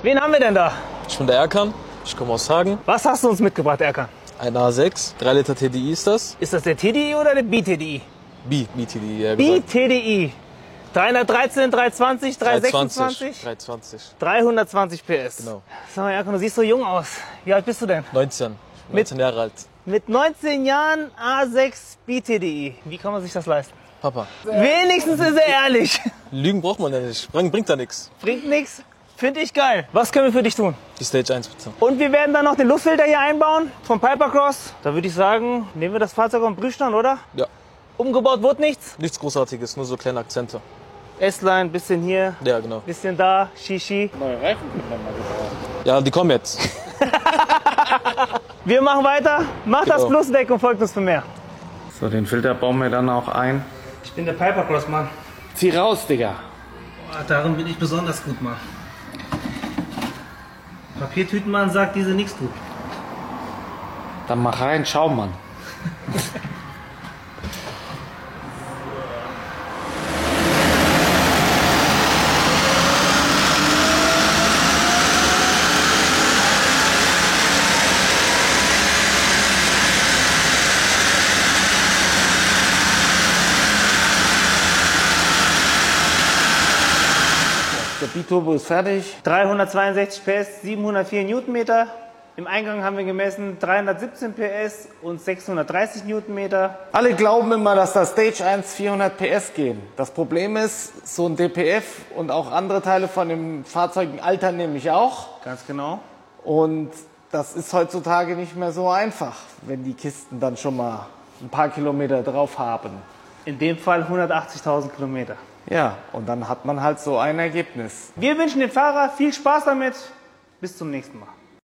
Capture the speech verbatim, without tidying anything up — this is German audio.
Wen haben wir denn da? Ich bin der Erkan, ich komme aus Hagen. Was hast du uns mitgebracht, Erkan? Ein A sechs, drei Liter T D I ist das. Ist das der T D I oder der B T D I? B, B T D I, ja B gesagt. T D I. dreihundertdreizehn, dreihundertzwanzig, dreihundertsechsundzwanzig, dreihundertzwanzig. dreihundertzwanzig P S. Genau. Sag mal, Erkan, du siehst so jung aus. Wie alt bist du denn? neunzehn. neunzehn Jahre alt. Mit neunzehn Jahren A sechs B T D I. Wie kann man sich das leisten? Papa. Wenigstens ist er ehrlich. Lügen braucht man ja nicht. Bringt, bringt da nichts. Bringt nichts. Finde ich geil. Was können wir für dich tun? Die Stage eins bitte. Und wir werden dann noch den Luftfilter hier einbauen vom Pipercross. Da würde ich sagen, nehmen wir das Fahrzeug auf den Prüfstand, oder? Ja. Umgebaut wurde nichts. Nichts Großartiges, nur so kleine Akzente. S-Line, bisschen hier, Ja, genau. bisschen da, Shishi. Neue Reifen können wir mal gebrauchen. Ja, die kommen jetzt. Wir machen weiter. Macht das Genau. Plus weg und folgt uns für mehr. So, den Filter bauen wir dann auch ein. Ich bin der Pipercross-Mann. Zieh raus, Digga. Boah, darin bin ich besonders gut, Mann. Papiertütenmann sagt, diese nichts tut. Dann mach rein, schau, Mann. Der Biturbo ist fertig. dreihundertzweiundsechzig P S, siebenhundertvier Newtonmeter. Im Eingang haben wir gemessen dreihundertsiebzehn P S und sechshundertdreißig Newtonmeter. Alle glauben immer, dass das Stage eins vierhundert P S gehen. Das Problem ist, so ein D P F und auch andere Teile von dem Fahrzeug altern nämlich auch. Ganz genau. Und das ist heutzutage nicht mehr so einfach, wenn die Kisten dann schon mal ein paar Kilometer drauf haben. In dem Fall hundertachtzigtausend Kilometer. Ja, und dann hat man halt so ein Ergebnis. Wir wünschen dem Fahrer viel Spaß damit. Bis zum nächsten Mal.